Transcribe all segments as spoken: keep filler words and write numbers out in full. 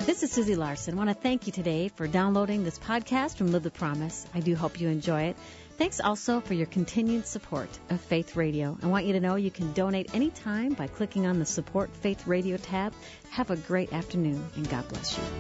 This is Susie Larson. I want to thank you today for downloading this podcast from Live the Promise. I do hope you enjoy it. Thanks also for your continued support of Faith Radio. I want you to know you can donate anytime by clicking on the Support Faith Radio tab. Have a great afternoon, and God bless you.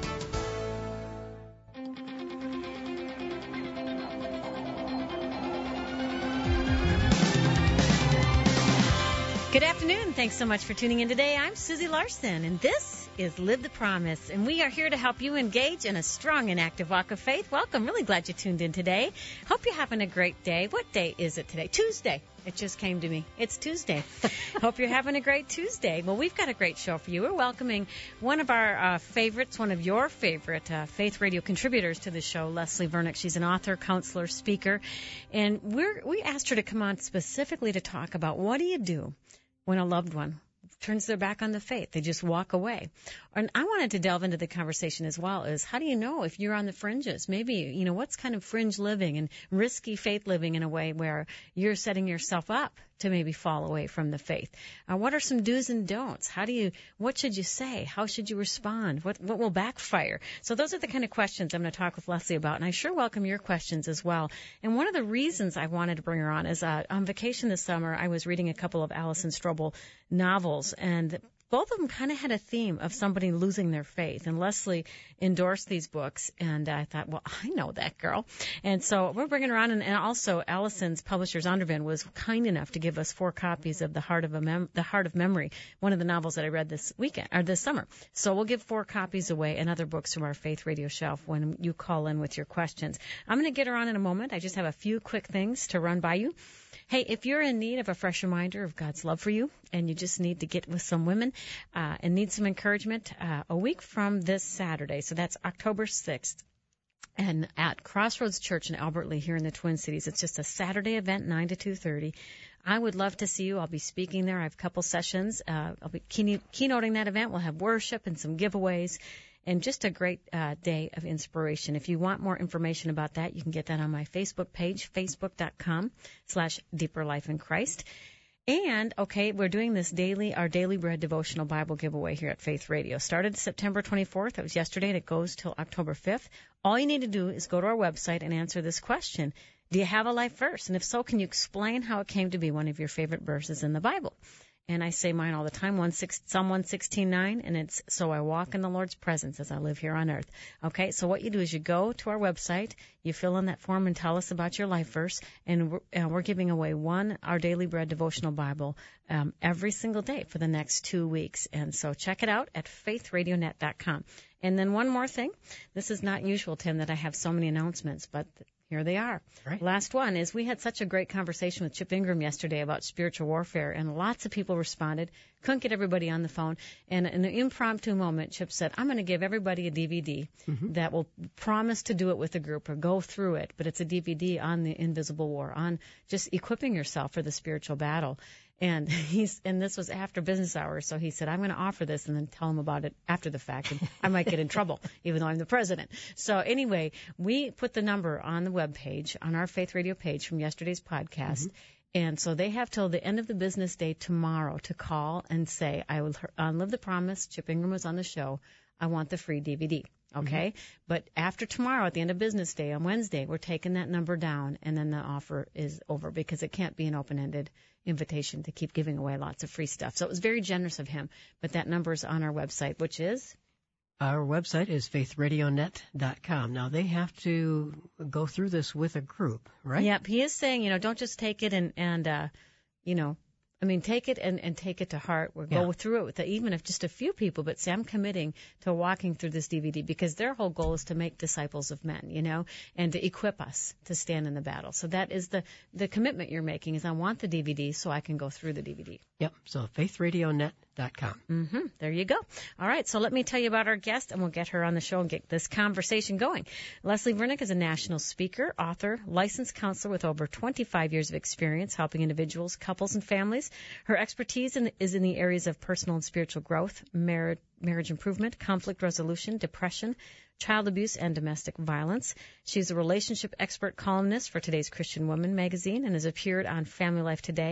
Good afternoon. Thanks so much for tuning in today. I'm Susie Larson, and this is Live the Promise, and we are here to help you engage in a strong and active walk of faith. Welcome. Really glad you tuned in today. Hope you're having a great day. What day is it today? Tuesday. It just came to me. It's Tuesday. Hope you're having a great Tuesday. Well, we've got a great show for you. We're welcoming one of our uh, favorites, one of your favorite uh, Faith Radio contributors to the show, Leslie Vernick. She's an author, counselor, speaker, and we're, we asked her to come on specifically to talk about what do you do when a loved one turns their back on the faith. They just walk away. And I wanted to delve into the conversation as well as how do you know if you're on the fringes? Maybe, you know, what's kind of fringe living and risky faith living in a way where you're setting yourself up to maybe fall away from the faith? Uh, what are some do's and don'ts? How do you, what should you say? How should you respond? What, what will backfire? So those are the kind of questions I'm going to talk with Leslie about, and I sure welcome your questions as well. And one of the reasons I wanted to bring her on is uh, on vacation this summer, I was reading a couple of Alison Strobel novels, and both of them kind of had a theme of somebody losing their faith. And Leslie endorsed these books, and I thought, well, I know that girl. And so we're bringing her on. And, and also, Allison's publisher, Zondervan, was kind enough to give us four copies of The Heart of a Mem- The Heart of Memory, one of the novels that I read this weekend or this summer. So we'll give four copies away and other books from our Faith Radio shelf when you call in with your questions. I'm going to get her on in a moment. I just have a few quick things to run by you. Hey, if you're in need of a fresh reminder of God's love for you and you just need to get with some women uh, and need some encouragement, uh, a week from this Saturday, so that's October sixth, and at Crossroads Church in Albert Lea here in the Twin Cities. It's just a Saturday event, nine to two thirty. I would love to see you. I'll be speaking there. I have a couple sessions. Uh, I'll be keyno- keynoting that event. We'll have worship and some giveaways. And just a great uh, day of inspiration. If you want more information about that, you can get that on my Facebook page, facebook.com slash Deeper Life in Christ. And, okay, we're doing this daily, our Daily Bread devotional Bible giveaway here at Faith Radio. Started September twenty-fourth. That was yesterday, and it goes till October fifth. All you need to do is go to our website and answer this question. Do you have a life verse? And if so, can you explain how it came to be one of your favorite verses in the Bible? And I say mine all the time, one six, Psalm one sixteen nine, and it's, so I walk in the Lord's presence as I live here on earth. Okay, so what you do is you go to our website, you fill in that form and tell us about your life verse, and we're, uh, we're giving away one, our Daily Bread devotional Bible, um, every single day for the next two weeks. And so check it out at faith radio net dot com. And then one more thing. This is not usual, Tim, that I have so many announcements, but here they are. Right. Last one is we had such a great conversation with Chip Ingram yesterday about spiritual warfare, and lots of people responded. Couldn't get everybody on the phone. And in an impromptu moment, Chip said, I'm going to give everybody a D V D mm-hmm. that will promise to do it with a group or go through it. But it's a D V D on the invisible war, on just equipping yourself for the spiritual battle. And he's, and this was after business hours, so he said, I'm going to offer this and then tell him about it after the fact, and I might get in trouble, even though I'm the president. So anyway, we put the number on the webpage, on our Faith Radio page from yesterday's podcast, mm-hmm. and so they have till the end of the business day tomorrow to call and say, I will uh, live the promise, Chip Ingram was on the show, I want the free D V D. Okay, mm-hmm. But after tomorrow, at the end of business day on Wednesday, we're taking that number down, and then the offer is over because it can't be an open-ended invitation to keep giving away lots of free stuff. So it was very generous of him, but that number is on our website, which is? Our website is faith radio net dot com. Now, they have to go through this with a group, right? Yep, he is saying, you know, don't just take it and, and uh, you know, I mean, take it and, and take it to heart. We'll yeah. go through it with the, even if just a few people, but say, I'm committing to walking through this D V D because their whole goal is to make disciples of men, you know, and to equip us to stand in the battle. So that is the, the commitment you're making is I want the D V D so I can go through the D V D. Yep, so faith radio net dot com. Mm-hmm. There you go. All right, so let me tell you about our guest, and we'll get her on the show and get this conversation going. Leslie Vernick is a national speaker, author, licensed counselor with over twenty-five years of experience helping individuals, couples, and families. Her expertise in, is in the areas of personal and spiritual growth, marriage, marriage improvement, conflict resolution, depression, child abuse, and domestic violence. She's a relationship expert columnist for today's Christian Woman magazine and has appeared on Family Life Today,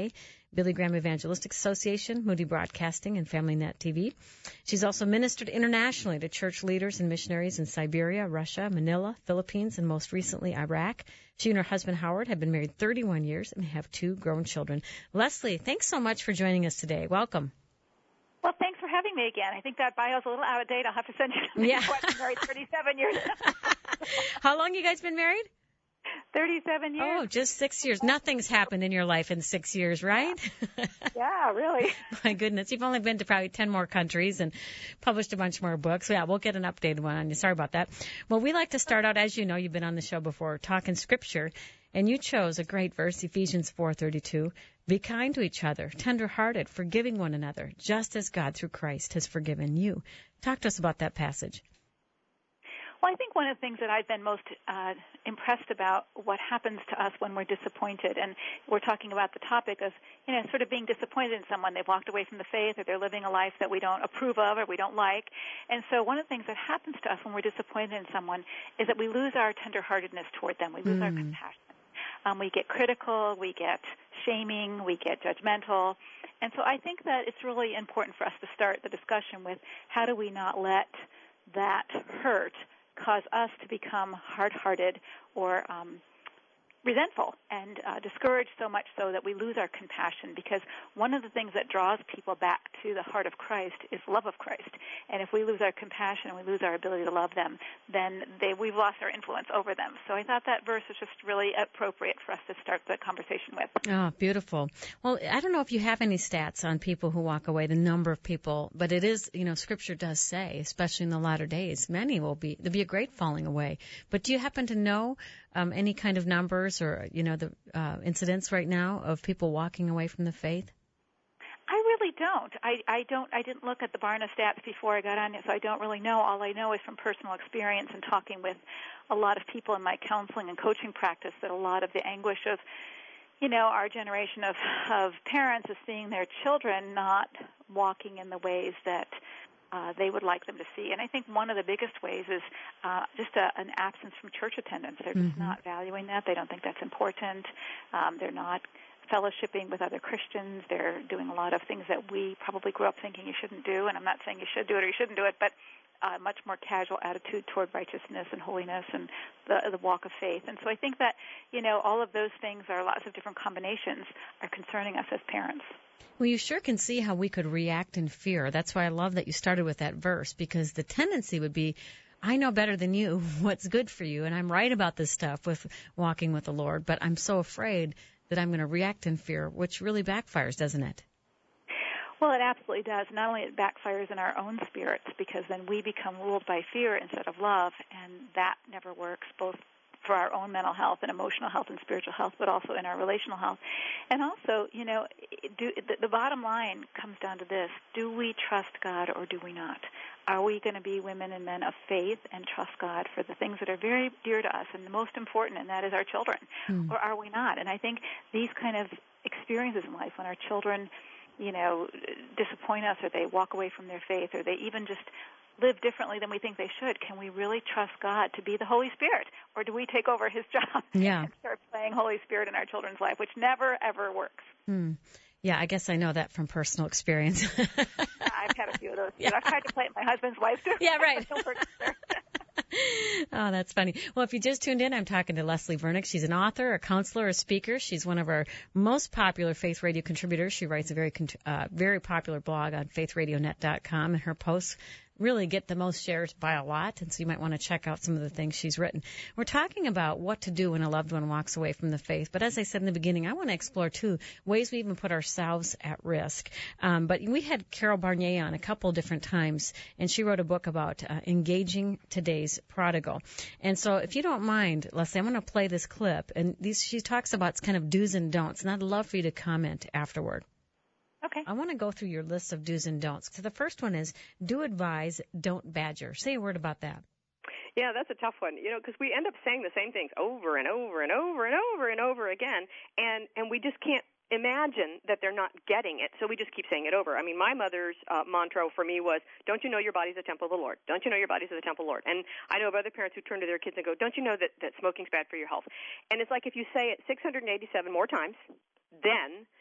Billy Graham Evangelistic Association, Moody Broadcasting, and FamilyNet T V. She's also ministered internationally to church leaders and missionaries in Siberia, Russia, Manila, Philippines, and most recently Iraq. She and her husband Howard have been married thirty-one years and have two grown children. Leslie, thanks so much for joining us today. Welcome. Well, thanks for having me again. I think that bio's a little out of date. I'll have to send you some yeah. I've been married thirty-seven years. How long you guys been married? thirty-seven years. Oh, just six years. Nothing's happened in your life in six years, right? Yeah, yeah really. My goodness. You've only been to probably ten more countries and published a bunch more books. Yeah, we'll get an updated one on you. Sorry about that. Well, we like to start out, as you know, you've been on the show before, talking Scripture, and you chose a great verse, Ephesians four thirty-two. Be kind to each other, tender-hearted, forgiving one another, just as God through Christ has forgiven you. Talk to us about that passage. Well, I think one of the things that I've been most uh, impressed about what happens to us when we're disappointed, and we're talking about the topic of, you know, sort of being disappointed in someone. They've walked away from the faith, or they're living a life that we don't approve of or we don't like. And so one of the things that happens to us when we're disappointed in someone is that we lose our tenderheartedness toward them. We lose mm. our compassion. Um, we get critical, we get shaming, we get judgmental. And so I think that it's really important for us to start the discussion with how do we not let that hurt cause us to become hard-hearted or um, resentful and uh, discouraged so much so that we lose our compassion, because one of the things that draws people back to the heart of Christ is love of Christ. And if we lose our compassion and we lose our ability to love them, then they, we've lost our influence over them. So I thought that verse was just really appropriate for us to start the conversation with. Oh, beautiful. Well, I don't know if you have any stats on people who walk away, the number of people, but it is, you know, Scripture does say, especially in the latter days, many will be, there'll be a great falling away. But do you happen to know um, any kind of numbers or, you know, the uh, incidents right now of people walking away from the faith? I really don't. I, I don't. I didn't look at the Barna stats before I got on it, so I don't really know. All I know is from personal experience and talking with a lot of people in my counseling and coaching practice that a lot of the anguish of, you know, our generation of, of parents is seeing their children not walking in the ways that Uh, they would like them to see. And I think one of the biggest ways is uh, just a, an absence from church attendance. They're just mm-hmm. not valuing that. They don't think that's important. Um, they're not fellowshipping with other Christians. They're doing a lot of things that we probably grew up thinking you shouldn't do. And I'm not saying you should do it or you shouldn't do it, but a much more casual attitude toward righteousness and holiness and the, the walk of faith. And so I think that, you know, all of those things are lots of different combinations are concerning us as parents. Well, you sure can see how we could react in fear. That's why I love that you started with that verse, because the tendency would be, I know better than you what's good for you, and I'm right about this stuff with walking with the Lord, but I'm so afraid that I'm going to react in fear, which really backfires, doesn't it? Well, it absolutely does. Not only it backfires in our own spirits, because then we become ruled by fear instead of love, and that never works, both for our own mental health and emotional health and spiritual health, but also in our relational health. And also, you know, do, the, the bottom line comes down to this. Do we trust God or do we not? Are we going to be women and men of faith and trust God for the things that are very dear to us and the most important, and that is our children? Mm. Or are we not? And I think these kind of experiences in life, when our children, you know, disappoint us, or they walk away from their faith, or they even just live differently than we think they should, can we really trust God to be the Holy Spirit? Or do we take over His job yeah. and start playing Holy Spirit in our children's life, which never, ever works? Hmm. Yeah, I guess I know that from personal experience. I've had a few of those. Yeah. I've tried to play it my husband's wife, too. Yeah, right. Oh, that's funny. Well, if you just tuned in, I'm talking to Leslie Vernick. She's an author, a counselor, a speaker. She's one of our most popular Faith Radio contributors. She writes a very, uh, very popular blog on faith radio net dot com, and her posts really get the most shares by a lot, and so you might want to check out some of the things she's written. We're talking about what to do when a loved one walks away from the faith, but as I said in the beginning, I want to explore, too, ways we even put ourselves at risk. Um, but we had Carol Barnier on a couple different times, and she wrote a book about uh, engaging today's prodigal. And so if you don't mind, Leslie, I'm going to play this clip, and these, she talks about kind of do's and don'ts, and I'd love for you to comment afterward. Okay. I want to go through your list of do's and don'ts. So the first one is do advise, don't badger. Say a word about that. Yeah, that's a tough one, you know, because we end up saying the same things over and over and over and over and over again, and, and we just can't imagine that they're not getting it, so we just keep saying it over. I mean, my mother's uh, mantra for me was, don't you know your body's a temple of the Lord? Don't you know your body's a temple of the Lord? And I know of other parents who turn to their kids and go, don't you know that, that smoking's bad for your health? And it's like if you say it six hundred eighty-seven more times, then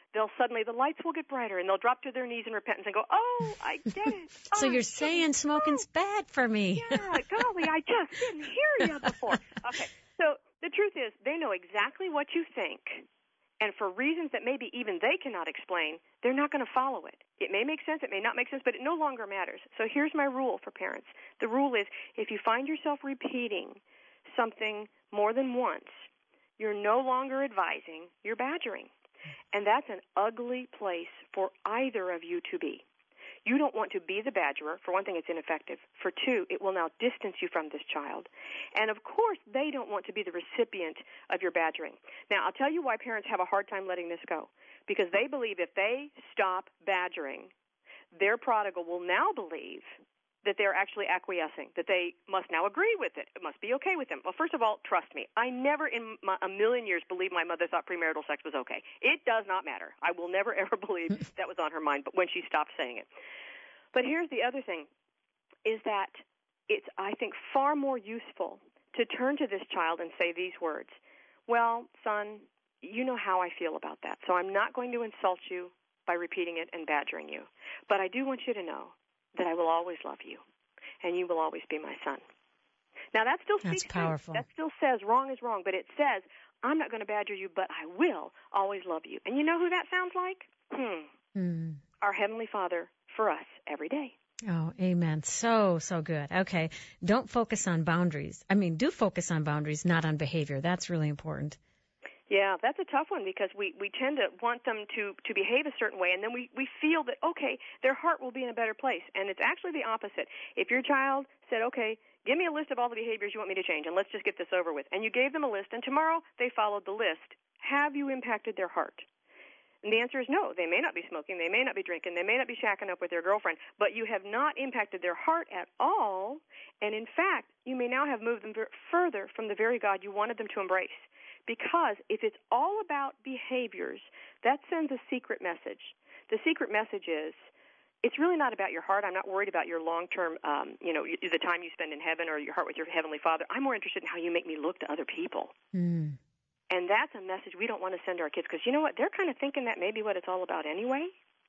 they'll suddenly, the lights will get brighter, and they'll drop to their knees in repentance and go, oh, I get it. So oh, you're saying smoking's oh, bad for me. Yeah, golly, I just didn't hear you before. Okay, so the truth is they know exactly what you think, and for reasons that maybe even they cannot explain, they're not going to follow it. It may make sense, it may not make sense, but it no longer matters. So here's my rule for parents. The rule is if you find yourself repeating something more than once, you're no longer advising, you're badgering. And that's an ugly place for either of you to be. You don't want to be the badgerer. For one thing, it's ineffective. For two, it will now distance you from this child. And, of course, they don't want to be the recipient of your badgering. Now, I'll tell you why parents have a hard time letting this go. Because they believe if they stop badgering, their prodigal will now believe that they're actually acquiescing, that they must now agree with it. It must be okay with them. Well, first of all, trust me, I never in my, a million years believed my mother thought premarital sex was okay. It does not matter. I will never, ever believe that was on her mind, but when she stopped saying it. But here's the other thing, is that it's, I think, far more useful to turn to this child and say these words. Well, son, you know how I feel about that, so I'm not going to insult you by repeating it and badgering you. But I do want you to know that I will always love you, and you will always be my son. Now, that still speaks That's powerful. Truth. That still says wrong is wrong, but it says, I'm not going to badger you, but I will always love you. And you know who that sounds like? Hmm. Mm. Our Heavenly Father for us every day. Oh, amen. So, so good. Okay. Don't focus on boundaries. I mean, do focus on boundaries, not on behavior. That's really important. Yeah, that's a tough one because we, we tend to want them to, to behave a certain way, and then we, we feel that, okay, their heart will be in a better place. And it's actually the opposite. If your child said, okay, give me a list of all the behaviors you want me to change, and let's just get this over with, and you gave them a list, and tomorrow they followed the list, have you impacted their heart? And the answer is no. They may not be smoking, they may not be drinking, they may not be shacking up with their girlfriend, but you have not impacted their heart at all, and in fact, you may now have moved them further from the very God you wanted them to embrace. Because if it's all about behaviors, that sends a secret message. The secret message is, it's really not about your heart. I'm not worried about your long-term, um, you know, the time you spend in heaven or your heart with your Heavenly Father. I'm more interested in how you make me look to other people. Mm. And that's a message we don't want to send to our kids because, you know what, they're kind of thinking that may be what it's all about anyway.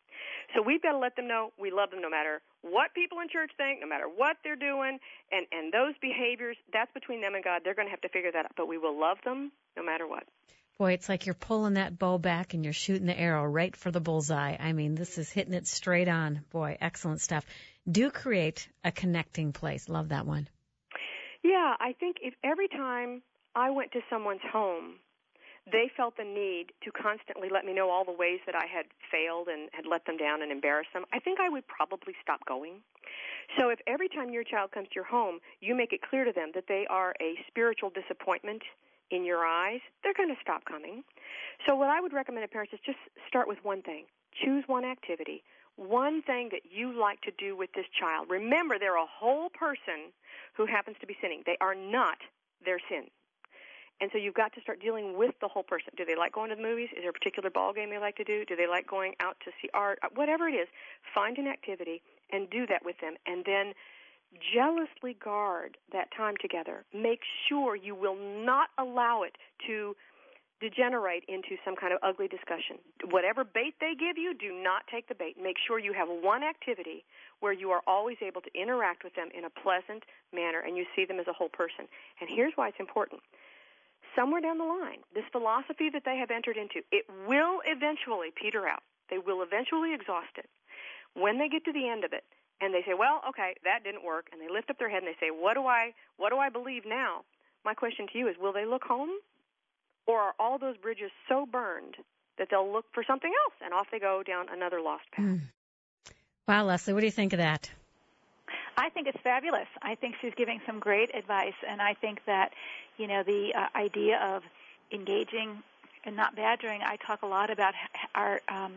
So we've got to let them know we love them no matter what people in church think, no matter what they're doing, and, and those behaviors, that's between them and God. They're going to have to figure that out, but we will love them no matter what. Boy, it's like you're pulling that bow back and you're shooting the arrow right for the bullseye. I mean, this is hitting it straight on. Boy, excellent stuff. Do create a connecting place. Love that one. Yeah, I think if every time I went to someone's home, they felt the need to constantly let me know all the ways that I had failed and had let them down and embarrassed them, I think I would probably stop going. So if every time your child comes to your home, you make it clear to them that they are a spiritual disappointment in your eyes, they're going to stop coming. So what I would recommend to parents is just start with one thing. Choose one activity, one thing that you like to do with this child. Remember, they're a whole person who happens to be sinning. They are not their sin. And so you've got to start dealing with the whole person. Do they like going to the movies? Is there a particular ball game they like to do? Do they like going out to see art? Whatever it is, find an activity and do that with them. And then jealously guard that time together. Make sure you will not allow it to degenerate into some kind of ugly discussion. Whatever bait they give you, do not take the bait. Make sure you have one activity where you are always able to interact with them in a pleasant manner and you see them as a whole person. And here's why it's important. Somewhere down the line, this philosophy that they have entered into, it will eventually peter out. They will eventually exhaust it. When they get to the end of it, and they say, well, okay, that didn't work, and they lift up their head and they say, what do I, what do I believe now? My question to you is, will they look home? Or are all those bridges so burned that they'll look for something else, and off they go down another lost path? Mm. Wow, Leslie, what do you think of that? I think it's fabulous. I think she's giving some great advice, and I think that, you know, the uh, idea of engaging and not badgering, I talk a lot about our um,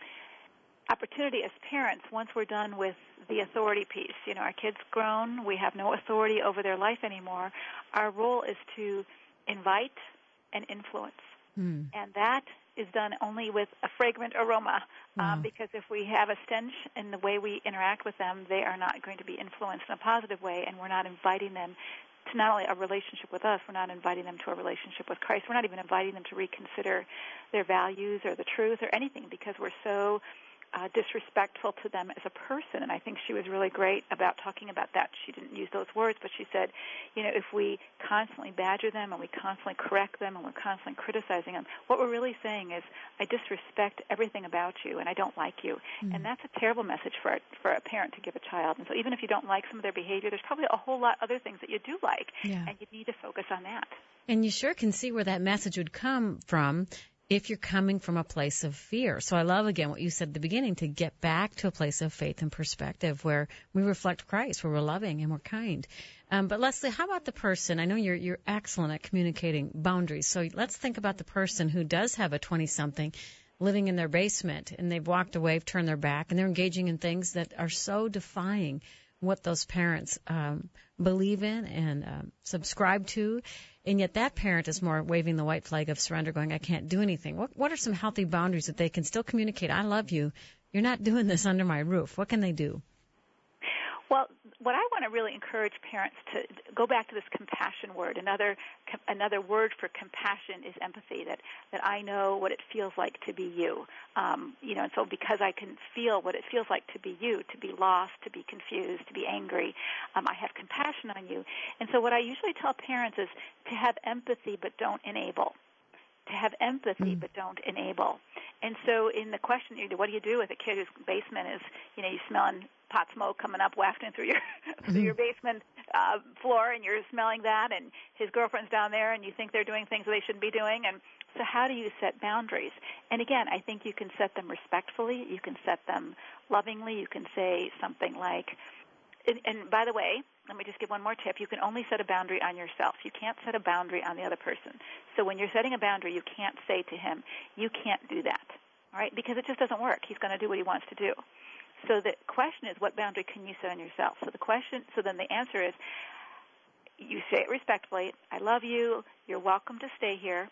opportunity as parents once we're done with the authority piece. You know, our kids grown, we have no authority over their life anymore. Our role is to invite and influence, mm. and that is done only with a fragrant aroma, wow. um, because if we have a stench in the way we interact with them, they are not going to be influenced in a positive way, and we're not inviting them to not only a relationship with us, we're not inviting them to a relationship with Christ. We're not even inviting them to reconsider their values or the truth or anything, because we're so uh, disrespectful to them as a person. And I think she was really great about talking about that. She didn't use those words, but she said, you know, if we constantly badger them and we constantly correct them and we're constantly criticizing them, what we're really saying is, I disrespect everything about you and I don't like you. Mm. And that's a terrible message for a, for a parent to give a child. And so even if you don't like some of their behavior, there's probably a whole lot other things that you do like, yeah. and you need to focus on that. And you sure can see where that message would come from if you're coming from a place of fear. So I love, again, what you said at the beginning, to get back to a place of faith and perspective where we reflect Christ, where we're loving and we're kind. Um, but Leslie, how about the person? I know you're you're excellent at communicating boundaries. So let's think about the person who does have a twenty-something living in their basement, and they've walked away, turned their back, and they're engaging in things that are so defying what those parents um, believe in and um, subscribe to. And yet that parent is more waving the white flag of surrender, going, I can't do anything. What, what are some healthy boundaries that they can still communicate? I love you. You're not doing this under my roof. What can they do? Well, what I want to really encourage parents to go back to this compassion word. Another another word for compassion is empathy, that, that I know what it feels like to be you. Um, you know, and so because I can feel what it feels like to be you, to be lost, to be confused, to be angry, um, I have compassion on you. And so what I usually tell parents is to have empathy but don't enable. To have empathy mm. but don't enable. And so in the question, what do you do with a kid whose basement is, you know, you smelling pot smoke coming up, wafting through your mm-hmm. through your basement uh, floor, and you're smelling that, and his girlfriend's down there, and you think they're doing things they shouldn't be doing. And so how do you set boundaries? And again, I think you can set them respectfully. You can set them lovingly. You can say something like, and, and by the way, let me just give one more tip. You can only set a boundary on yourself. You can't set a boundary on the other person. So when you're setting a boundary, you can't say to him, you can't do that, all right? Because it just doesn't work. He's going to do what he wants to do. So the question is, what boundary can you set on yourself? So the question, so then the answer is, you say it respectfully, I love you, you're welcome to stay here,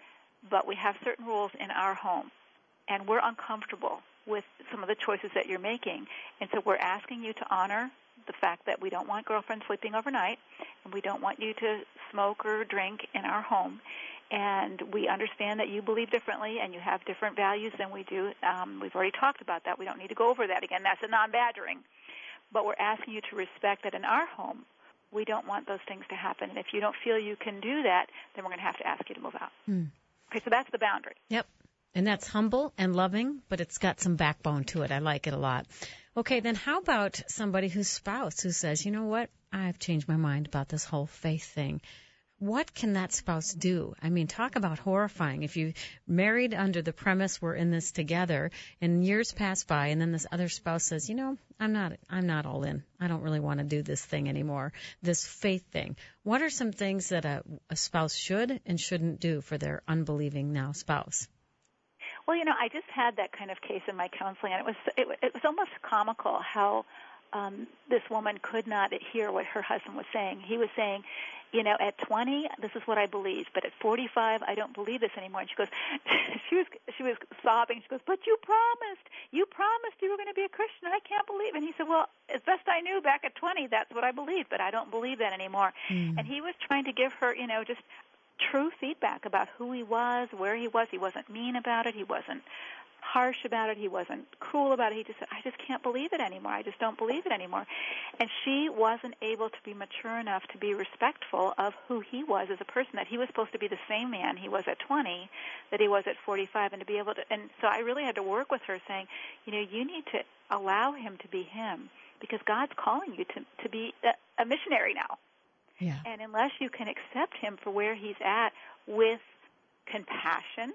but we have certain rules in our home, and we're uncomfortable with some of the choices that you're making, and so we're asking you to honor the fact that we don't want girlfriends sleeping overnight, and we don't want you to smoke or drink in our home. And we understand that you believe differently and you have different values than we do. Um, we've already talked about that. We don't need to go over that again. That's a non-badgering. But we're asking you to respect that in our home, we don't want those things to happen. And if you don't feel you can do that, then we're going to have to ask you to move out. Hmm. Okay, so that's the boundary. Yep. And that's humble and loving, but it's got some backbone to it. I like it a lot. Okay, then how about somebody whose spouse who says, you know what, I've changed my mind about this whole faith thing. What can that spouse do? I mean, talk about horrifying. If you married under the premise we're in this together, and years pass by, and then this other spouse says, you know, I'm not, I'm not all in. I don't really want to do this thing anymore, this faith thing. What are some things that a, a spouse should and shouldn't do for their unbelieving now spouse? Well, you know, I just had that kind of case in my counseling, and it was it, it was almost comical how um, this woman could not hear what her husband was saying. He was saying, you know, at twenty, this is what I believe, but at forty-five, I don't believe this anymore. And she goes, she was she was sobbing. She goes, but you promised, you promised you were going to be a Christian. I can't believe. And he said, well, as best I knew back at twenty, that's what I believed, but I don't believe that anymore. Mm. And he was trying to give her, you know, just true feedback about who he was, where he was. He wasn't mean about it. He wasn't harsh about it. He wasn't cruel about it. He just said, I just can't believe it anymore. I just don't believe it anymore. And she wasn't able to be mature enough to be respectful of who he was as a person, that he was supposed to be the same man he was at twenty that he was at forty-five, and to be able to, and so I really had to work with her saying, you know, you need to allow him to be him, because God's calling you to, to be a, a missionary now. Yeah. And unless you can accept him for where he's at with compassion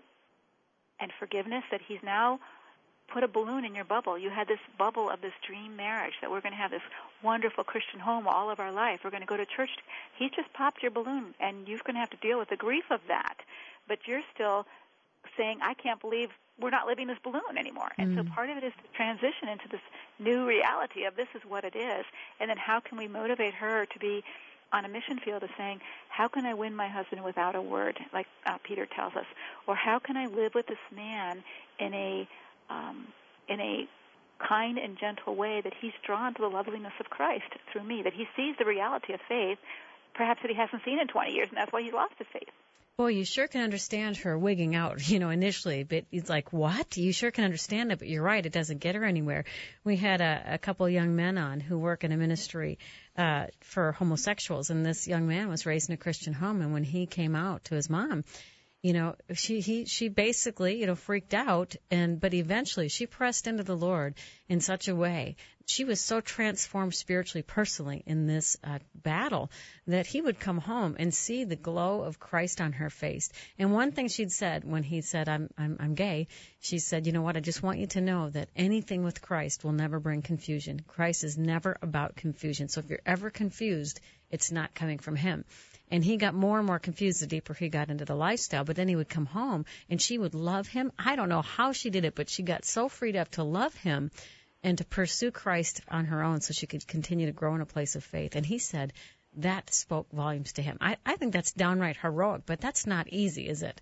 and forgiveness, that he's now put a balloon in your bubble. You had this bubble of this dream marriage, that we're going to have this wonderful Christian home all of our life. We're going to go to church. He just popped your balloon, and you're going to have to deal with the grief of that. But you're still saying, I can't believe we're not living this balloon anymore. And mm. so part of it is to transition into this new reality of this is what it is. And then how can we motivate her to be on a mission field of saying, how can I win my husband without a word, like uh, Peter tells us? Or how can I live with this man in a um, in a kind and gentle way that he's drawn to the loveliness of Christ through me, that he sees the reality of faith perhaps that he hasn't seen in twenty years, and that's why he's lost his faith. Boy, you sure can understand her wigging out, you know, initially, but it's like, what? You sure can understand it, but you're right, it doesn't get her anywhere. We had a, a couple of young men on who work in a ministry uh, for homosexuals, and this young man was raised in a Christian home, and when he came out to his mom, you know, she he she basically, you know, freaked out, and but eventually she pressed into the Lord in such a way. She was so transformed spiritually, personally in this uh, battle that he would come home and see the glow of Christ on her face. And one thing she'd said when he said, I'm I'm I'm gay, she said, you know what, I just want you to know that anything with Christ will never bring confusion. Christ is never about confusion. So if you're ever confused, it's not coming from him. And he got more and more confused the deeper he got into the lifestyle. But then he would come home, and she would love him. I don't know how she did it, but she got so freed up to love him and to pursue Christ on her own so she could continue to grow in a place of faith. And he said that spoke volumes to him. I, I think that's downright heroic, but that's not easy, is it?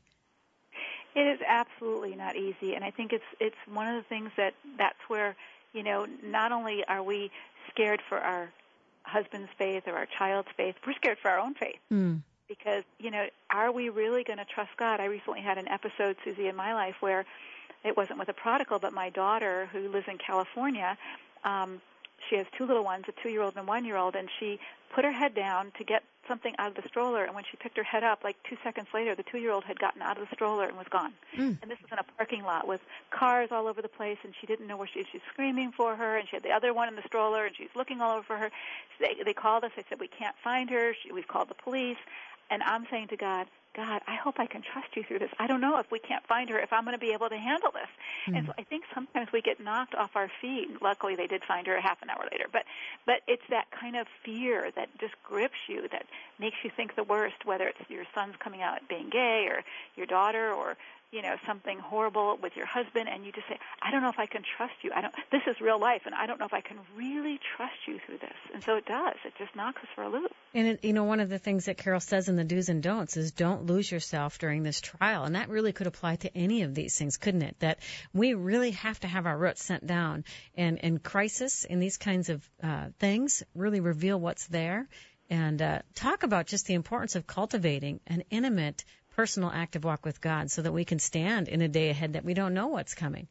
It is absolutely not easy. And I think it's it's one of the things that that's where, you know, not only are we scared for our husband's faith or our child's faith, we're scared for our own faith. Mm. Because, you know, are we really going to trust God? I recently had an episode, Susie, in my life where it wasn't with a prodigal, but my daughter, who lives in California, um, she has two little ones, a two-year-old and a one-year-old, and she put her head down to get something out of the stroller, and when she picked her head up, like two seconds later, the two-year-old had gotten out of the stroller and was gone. Mm. And this was in a parking lot with cars all over the place, and she didn't know where she was. She was screaming for her, and she had the other one in the stroller, and she was looking all over for her. So they, they called us. They said, we can't find her. She, we've called the police. And I'm saying to God, God, I hope I can trust you through this. I don't know if we can't find her, if I'm going to be able to handle this. Mm. And so I think sometimes we get knocked off our feet. Luckily, they did find her a half an hour later. But but it's that kind of fear that just grips you, that makes you think the worst, whether it's your son's coming out being gay or your daughter or, you know, something horrible with your husband, and you just say, I don't know if I can trust you. I don't. This is real life, and I don't know if I can really trust you through this. And so it does. It just knocks us for a loop. And, it, you know, one of the things that Carol says in the do's and don'ts is don't lose yourself during this trial. And that really could apply to any of these things, couldn't it? That we really have to have our roots sent down. And, and crisis in these kinds of uh, things really reveal what's there. And uh, talk about just the importance of cultivating an intimate, personal, active walk with God so that we can stand in a day ahead that we don't know what's coming.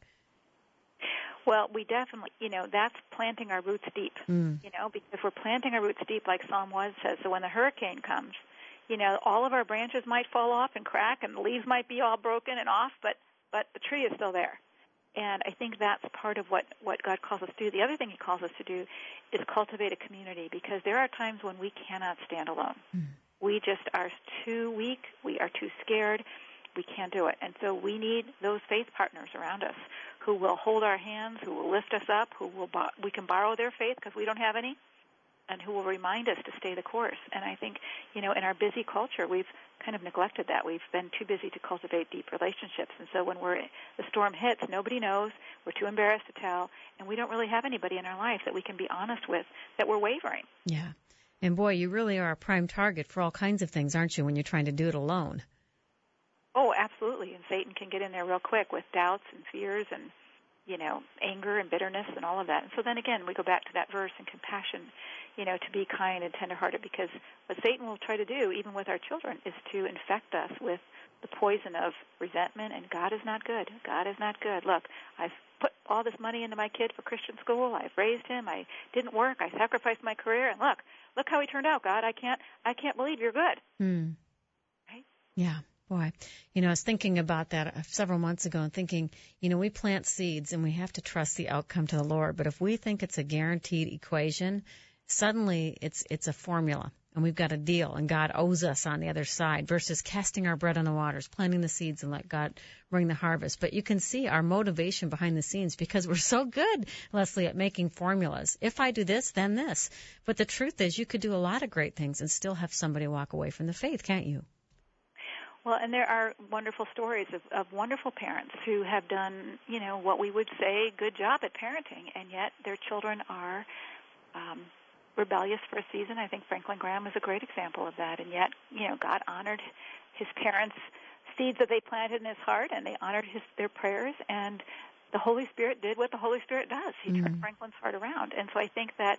Well, we definitely, you know, that's planting our roots deep, mm. you know, because we're planting our roots deep like Psalm one says. So when the hurricane comes, you know, all of our branches might fall off and crack and the leaves might be all broken and off, but, but the tree is still there. And I think that's part of what, what God calls us to do. The other thing he calls us to do is cultivate a community, because there are times when we cannot stand alone. Mm. We just are too weak. We are too scared. We can't do it. And so we need those faith partners around us who will hold our hands, who will lift us up, who will bo- we can borrow their faith because we don't have any, and who will remind us to stay the course. And I think, you know, in our busy culture, we've kind of neglected that. We've been too busy to cultivate deep relationships. And so when we're the storm hits, nobody knows. We're too embarrassed to tell, and we don't really have anybody in our life that we can be honest with that we're wavering. Yeah. And boy, you really are a prime target for all kinds of things, aren't you, when you're trying to do it alone? Oh, absolutely. And Satan can get in there real quick with doubts and fears and, you know, anger and bitterness and all of that. And so then again, we go back to that verse in compassion, you know, to be kind and tenderhearted, because what Satan will try to do, even with our children, is to infect us with the poison of resentment, and God is not good. God is not good. Look, I've put all this money into my kid for Christian school. I've raised him. I didn't work. I sacrificed my career, and look, look how he turned out, God. I can't, I can't believe you're good. Hmm. Right? Yeah. Boy, you know, I was thinking about that several months ago and thinking, you know, we plant seeds and we have to trust the outcome to the Lord. But if we think it's a guaranteed equation, suddenly it's it's a formula and we've got a deal and God owes us on the other side versus casting our bread on the waters, planting the seeds and let God bring the harvest. But you can see our motivation behind the scenes because we're so good, Leslie, at making formulas. If I do this, then this. But the truth is you could do a lot of great things and still have somebody walk away from the faith, can't you? Well, and there are wonderful stories of, of wonderful parents who have done, you know, what we would say good job at parenting, and yet their children are um, rebellious for a season. I think Franklin Graham is a great example of that, and yet, you know, God honored his parents' seeds that they planted in his heart, and they honored his their prayers, and the Holy Spirit did what the Holy Spirit does. He mm-hmm. turned Franklin's heart around, and so I think that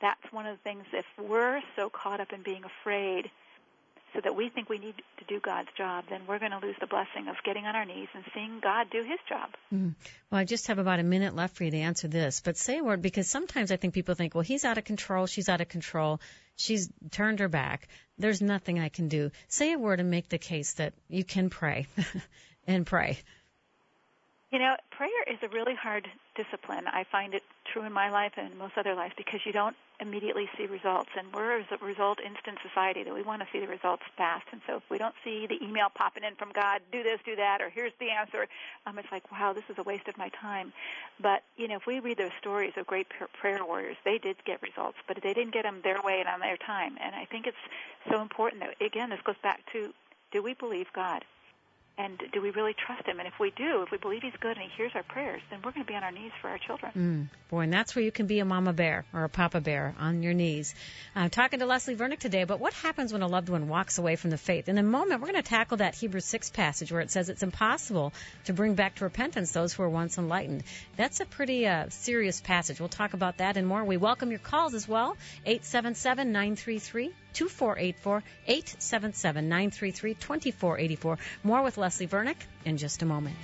that's one of the things, if we're so caught up in being afraid so that we think we need to do God's job, then we're going to lose the blessing of getting on our knees and seeing God do his job. Mm. Well, I just have about a minute left for you to answer this, but say a word, because sometimes I think people think, well, he's out of control, she's out of control, she's turned her back, there's nothing I can do. Say a word and make the case that you can pray and pray. You know, prayer is a really hard discipline. I find it true in my life and in most other lives because you don't immediately see results. And we're a result-instant society that we want to see the results fast. And so if we don't see the email popping in from God, do this, do that, or here's the answer, um, it's like, wow, this is a waste of my time. But, you know, if we read those stories of great prayer warriors, they did get results, but they didn't get them their way and on their time. And I think it's so important that, again, this goes back to, do we believe God? And do we really trust him? And if we do, if we believe he's good and he hears our prayers, then we're going to be on our knees for our children. Mm, boy, and that's where you can be a mama bear or a papa bear, on your knees. I'm talking to Leslie Vernick today about what happens when a loved one walks away from the faith. In a moment, we're going to tackle that Hebrews six passage where it says it's impossible to bring back to repentance those who were once enlightened. That's a pretty uh, serious passage. We'll talk about that and more. We welcome your calls as well, eight seven seven, nine three three, two four eight four, eight seven seven, nine three three, two four eight four. More with Leslie Vernick in just a moment.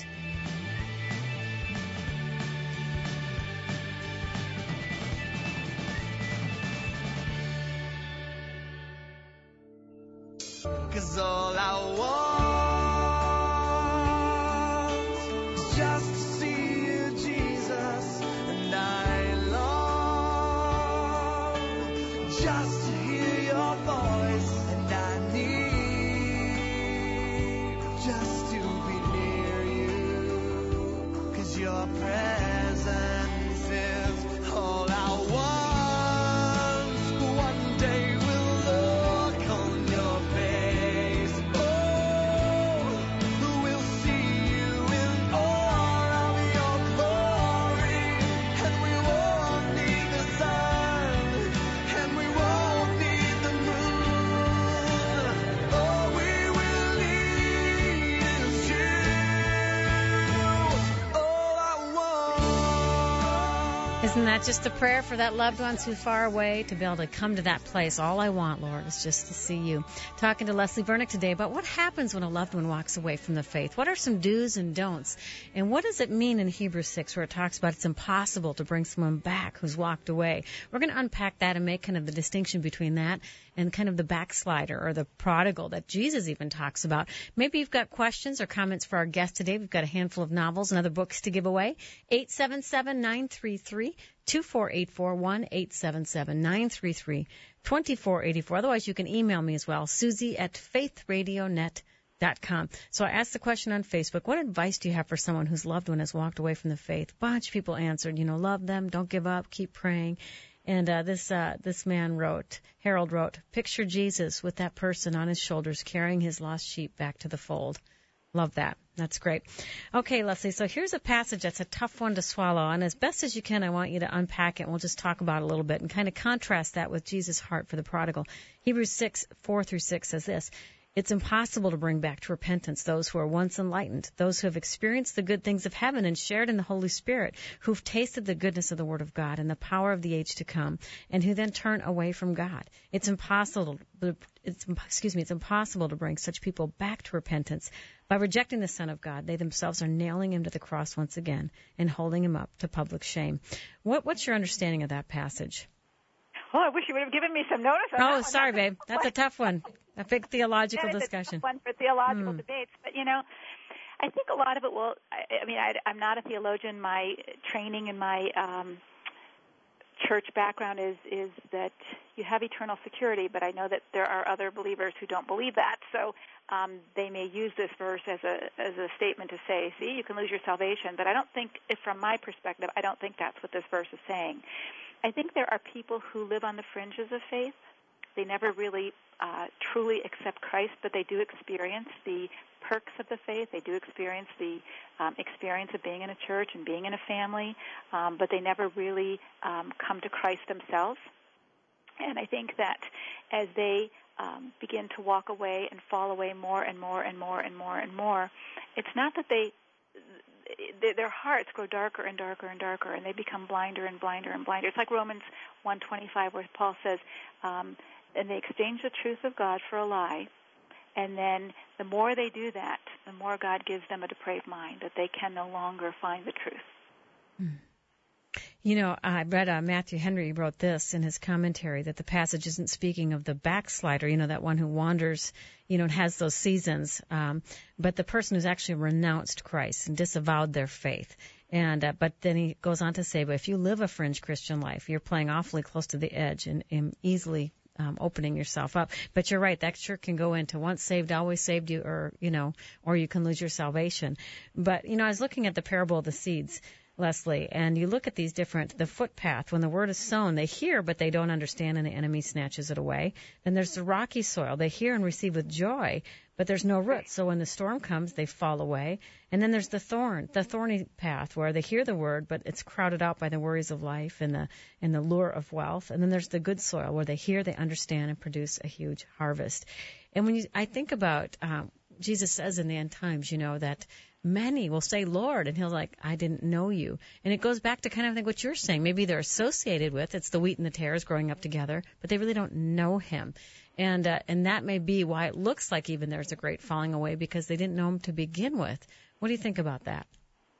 Cause all I want is just to see you, Jesus, and I long just to hear your voice, and I need just to be near you, cause your presence is all I want. One day we'll look on your face, oh, we'll see you in all of your glory, and we won't need the sun, and we won't need the moon. All we will need is you. All I want. Isn't that just a prayer for that loved one too far away to be able to come to that place? All I want, Lord, is just to see you. Talking to Leslie Vernick today about what happens when a loved one walks away from the faith. What are some do's and don'ts? And what does it mean in Hebrews six where it talks about it's impossible to bring someone back who's walked away? We're going to unpack that and make kind of the distinction between that and kind of the backslider or the prodigal that Jesus even talks about. Maybe you've got questions or comments for our guest today. We've got a handful of novels and other books to give away. eight seven seven, nine three three, two four eight four, one eight seven seven, nine three three, two four eight four. Otherwise, you can email me as well, Susie at faith radio net dot com. So I asked the question on Facebook, what advice do you have for someone whose loved one has walked away from the faith? A bunch of people answered, you know, love them, don't give up, keep praying. And uh, this uh, this man wrote, Harold wrote, picture Jesus with that person on his shoulders carrying his lost sheep back to the fold. Love that. That's great. Okay, Leslie, so here's a passage that's a tough one to swallow, and as best as you can, I want you to unpack it, and we'll just talk about it a little bit and kind of contrast that with Jesus' heart for the prodigal. Hebrews six, four through six says this, it's impossible to bring back to repentance those who are once enlightened, those who have experienced the good things of heaven and shared in the Holy Spirit, who've tasted the goodness of the Word of God and the power of the age to come, and who then turn away from God. It's impossible, it's, excuse me, it's impossible to bring such people back to repentance. By rejecting the Son of God, they themselves are nailing him to the cross once again and holding him up to public shame. What, what's your understanding of that passage? Oh, I wish you would have given me some notice on Oh, that sorry, one. babe. That's a tough one. A big theological that is discussion. A tough one for theological Hmm. debates. But, you know, I think a lot of it will, I, I mean, I, I'm not a theologian. My training and my um, church background is, is that you have eternal security, but I know that there are other believers who don't believe that. So um, they may use this verse as a as a statement to say, see, you can lose your salvation. But I don't think, if from my perspective, I don't think that's what this verse is saying. I think there are people who live on the fringes of faith. They never really uh, truly accept Christ, but they do experience the perks of the faith. They do experience the um, experience of being in a church and being in a family, um, but they never really um, come to Christ themselves. And I think that as they um, begin to walk away and fall away more and more and more and more and more, it's not that they their hearts grow darker and darker and darker, and they become blinder and blinder and blinder. It's like Romans one twenty-five, where Paul says, um, and they exchange the truth of God for a lie. And then the more they do that, the more God gives them a depraved mind, that they can no longer find the truth. Mm. You know, I read uh, Matthew Henry wrote this in his commentary, that the passage isn't speaking of the backslider, you know, that one who wanders, you know, and has those seasons, um, but the person who's actually renounced Christ and disavowed their faith. And uh, but then he goes on to say, but if you live a fringe Christian life, you're playing awfully close to the edge and, and easily Um, opening yourself up. But you're right, that sure can go into once saved, always saved you, or, you know, or you can lose your salvation. But, you know, I was looking at the parable of the seeds, Leslie, and you look at these different, the footpath, when the word is sown, they hear, but they don't understand, and the enemy snatches it away. Then there's the rocky soil. They hear and receive with joy, but there's no root. So when the storm comes, they fall away. And then there's the thorn, the thorny path, where they hear the word, but it's crowded out by the worries of life and the and the lure of wealth. And then there's the good soil, where they hear, they understand, and produce a huge harvest. And when you, I think about, um, Jesus says in the end times, you know, that many will say, Lord, and he'll like, I didn't know you. And it goes back to kind of think what you're saying. Maybe they're associated with, it's the wheat and the tares growing up together, but they really don't know him. And uh, and that may be why it looks like even there's a great falling away, because they didn't know him to begin with. What do you think about that?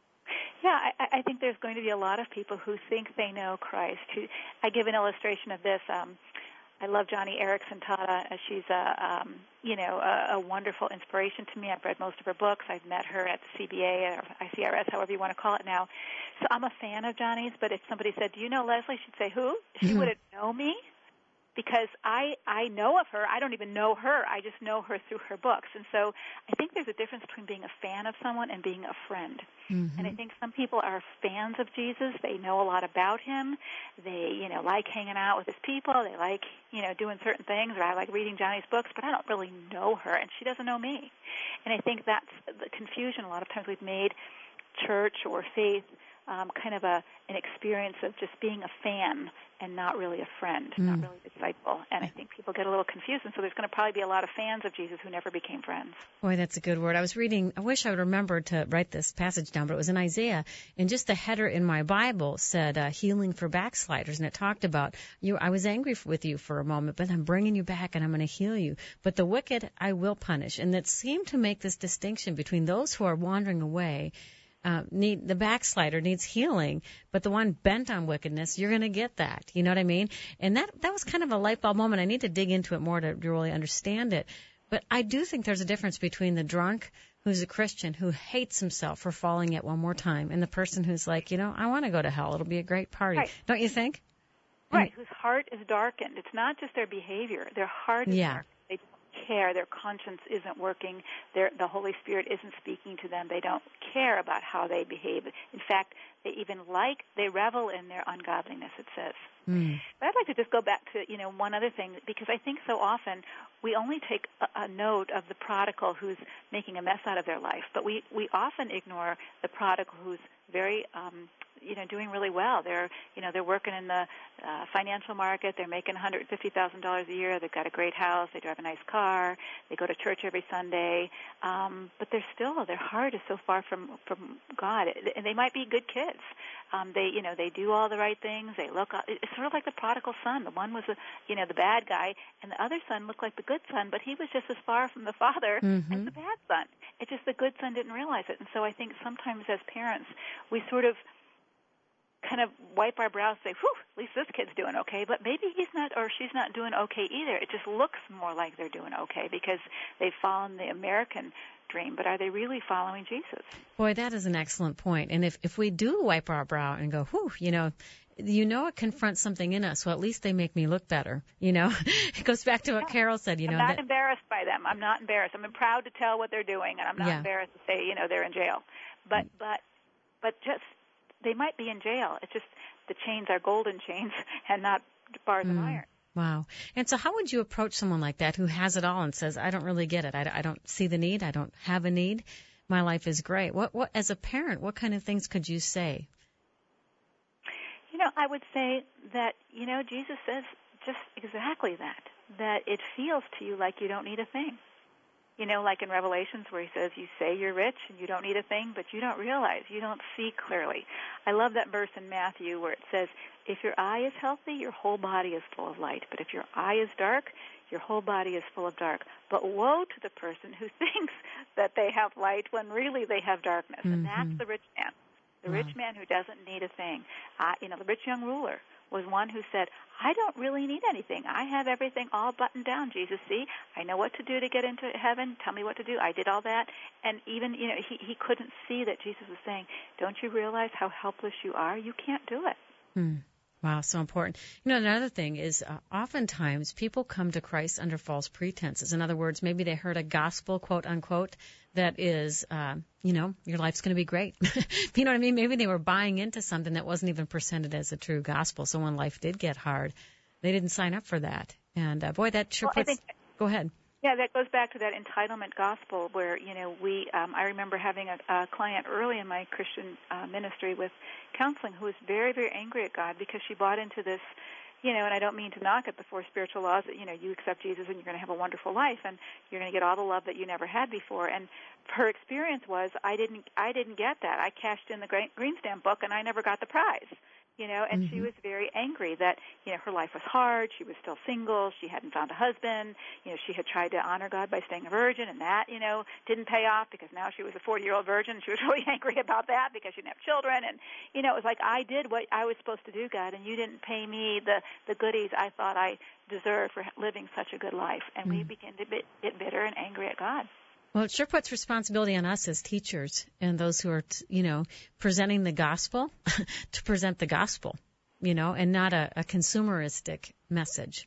Yeah, I, I think there's going to be a lot of people who think they know Christ. Who, I give an illustration of this. Um, I love Johnny Erickson Tata. She's a, um, you know, a, a wonderful inspiration to me. I've read most of her books. I've met her at the C B A or I C R S, however you want to call it now. So I'm a fan of Johnny's, but if somebody said, do you know Leslie? She'd say, who? She Mm-hmm. wouldn't know me. Because I, I know of her. I don't even know her. I just know her through her books. And so I think there's a difference between being a fan of someone and being a friend. Mm-hmm. And I think some people are fans of Jesus. They know a lot about him. They, you know, like hanging out with his people. They like, you know, doing certain things. Or I like reading Johnny's books, but I don't really know her, and she doesn't know me. And I think that's the confusion. A lot of times we've made church or faith um, kind of a an experience of just being a fan and not really a friend, mm. not really a disciple. And I think people get a little confused, and so there's going to probably be a lot of fans of Jesus who never became friends. Boy, that's a good word. I was reading, I wish I would remember to write this passage down, but it was in Isaiah, and just the header in my Bible said uh, healing for backsliders, and it talked about, you. I was angry with you for a moment, but I'm bringing you back, and I'm going to heal you. But the wicked I will punish. And it seemed to make this distinction between those who are wandering away. Uh, need the backslider needs healing, but the one bent on wickedness, you're going to get that. You know what I mean? And that that was kind of a light bulb moment. I need to dig into it more to, to really understand it. But I do think there's a difference between the drunk who's a Christian who hates himself for falling yet one more time, and the person who's like, you know, I want to go to hell. It'll be a great party. Right. Don't you think? Right. And, whose heart is darkened. It's not just their behavior. Their heart is yeah. darkened. They don't care. Their conscience isn't working. Their, the Holy Spirit isn't speaking to them. They don't care about how they behave. In fact, they even like, they revel in their ungodliness, it says. Mm. But I'd like to just go back to, you know, one other thing, because I think so often we only take a, a note of the prodigal who's making a mess out of their life, but we, we often ignore the prodigal who's very, um, you know, doing really well. They're, you know, they're working in the uh, financial market. They're making one hundred fifty thousand dollars a year. They've got a great house. They drive a nice car. They go to church every Sunday. Um, but they're still, their heart is so far from, from God. And they might be good kids. Um, they, you know, they do all the right things. They look, it's sort of like the prodigal son. The one was, a, you know, the bad guy, and the other son looked like the good son, but he was just as far from the father mm-hmm. as the bad son. It's just the good son didn't realize it. And so I think sometimes as parents, we sort of kind of wipe our brows and say, whew, at least this kid's doing okay, but maybe he's not or she's not doing okay either. It just looks more like they're doing okay because they've followed the American dream, but are they really following Jesus? Boy, that is an excellent point. And if, if we do wipe our brow and go, whew, you know, you know it confronts something in us, well, at least they make me look better, you know. It goes back to what yeah. Carol said, you know. I'm not that, embarrassed by them. I'm not embarrassed. I'm proud to tell what they're doing, and I'm not yeah. embarrassed to say, you know, they're in jail. But, but, but just, they might be in jail. It's just the chains are golden chains and not bars mm. of iron. Wow. And so how would you approach someone like that who has it all and says, I don't really get it. I, I don't see the need. I don't have a need. My life is great. What, what, as a parent, what kind of things could you say? You know, I would say that, you know, Jesus says just exactly that, that it feels to you like you don't need a thing. You know, like in Revelations where he says, you say you're rich and you don't need a thing, but you don't realize, you don't see clearly. I love that verse in Matthew where it says, if your eye is healthy, your whole body is full of light. But if your eye is dark, your whole body is full of dark. But woe to the person who thinks that they have light when really they have darkness. Mm-hmm. And that's the rich man. The wow. rich man who doesn't need a thing. Uh, you know, the rich young ruler was one who said, I don't really need anything. I have everything all buttoned down, Jesus. See, I know what to do to get into heaven. Tell me what to do. I did all that. And even, you know, he, he couldn't see that Jesus was saying, don't you realize how helpless you are? You can't do it. Hmm. Wow, so important. You know, another thing is uh, oftentimes people come to Christ under false pretenses. In other words, maybe they heard a gospel, quote unquote, that is, uh, you know, your life's going to be great. You know what I mean? Maybe they were buying into something that wasn't even presented as a true gospel. So when life did get hard, they didn't sign up for that. And uh, boy, that sure well, puts. I think, go ahead. Yeah, that goes back to that entitlement gospel where, you know, we, um, I remember having a, a client early in my Christian uh, ministry with counseling who was very, very angry at God because she bought into this, you know, and I don't mean to knock at the four spiritual laws that, you know, you accept Jesus and you're going to have a wonderful life and you're going to get all the love that you never had before. And her experience was, I didn't, I didn't get that. I cashed in the Green Stamp book and I never got the prize. You know, and mm-hmm. she was very angry that, you know, her life was hard. She was still single. She hadn't found a husband. You know, she had tried to honor God by staying a virgin, and that, you know, didn't pay off because now she was a forty-year-old virgin. She was really angry about that because she didn't have children. And, you know, it was like, I did what I was supposed to do, God, and you didn't pay me the, the goodies I thought I deserved for living such a good life. And mm-hmm. we began to get bitter and angry at God. Well, it sure puts responsibility on us as teachers and those who are, you know, presenting the gospel to present the gospel, you know, and not a, a consumeristic message.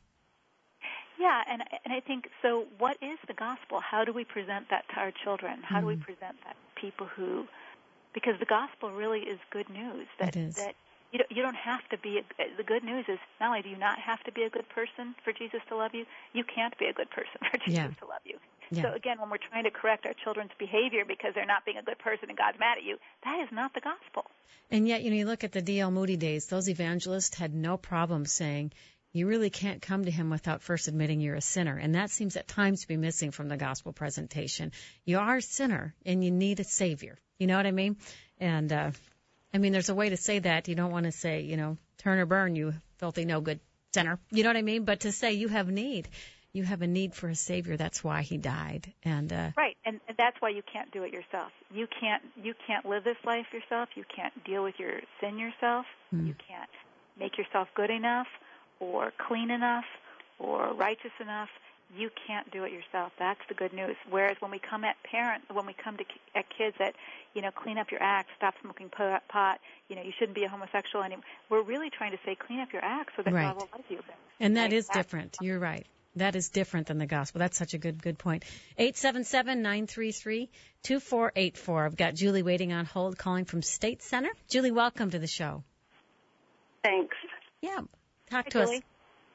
Yeah, and and I think, so what is the gospel? How do we present that to our children? How mm. do we present that to people who, because the gospel really is good news. That, it is. That you don't, you don't have to be, a, the good news is not only do you not have to be a good person for Jesus to love you, you can't be a good person for Jesus yeah. to love you. Yeah. So, again, when we're trying to correct our children's behavior because they're not being a good person and God's mad at you, that is not the gospel. And yet, you know, you look at the D L Moody days, those evangelists had no problem saying, you really can't come to him without first admitting you're a sinner. And that seems at times to be missing from the gospel presentation. You are a sinner and you need a savior. You know what I mean? And, uh, I mean, there's a way to say that. You don't want to say, you know, turn or burn, you filthy no good sinner. You know what I mean? But to say you have need. You have a need for a Savior. That's why He died. And uh, right, and, and that's why you can't do it yourself. You can't you can't live this life yourself. You can't deal with your sin yourself. Mm. You can't make yourself good enough or clean enough or righteous enough. You can't do it yourself. That's the good news. Whereas when we come at parents, when we come to at kids that, you know, clean up your act, stop smoking pot, pot you know, you shouldn't be a homosexual anymore. We're really trying to say clean up your act so that right. God will love you. And that right? is That's different. You're right. That is different than the gospel. That's such a good, good point. eight seven seven, nine three three, two four eight four. I've got Julie waiting on hold, calling from State Center. Julie, welcome to the show. Thanks. Yeah. Talk Hi, to Julie. us.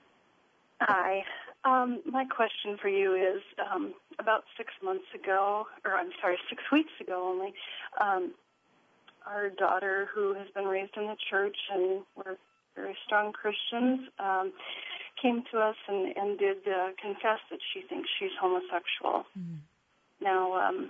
Hi. Um, my question for you is, um, about six months ago, or I'm sorry, six weeks ago only, um, our daughter, who has been raised in the church and we're very strong Christians, um, came to us and, and did uh, confess that she thinks she's homosexual. Mm. Now, um,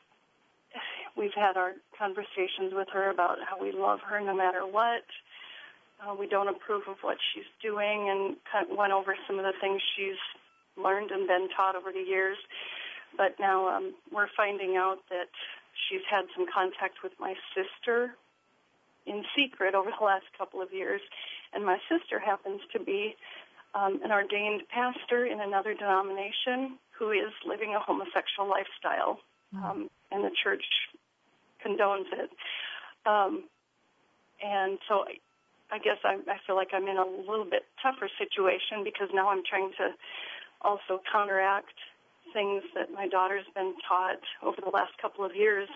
we've had our conversations with her about how we love her no matter what. Uh, we don't approve of what she's doing, and kind of went over some of the things she's learned and been taught over the years. But now um, we're finding out that she's had some contact with my sister in secret over the last couple of years, and my sister happens to be um, an ordained pastor in another denomination who is living a homosexual lifestyle, mm. um, and the church condones it. Um, and so I guess I, I feel like I'm in a little bit tougher situation because now I'm trying to also counteract things that my daughter's been taught over the last couple of years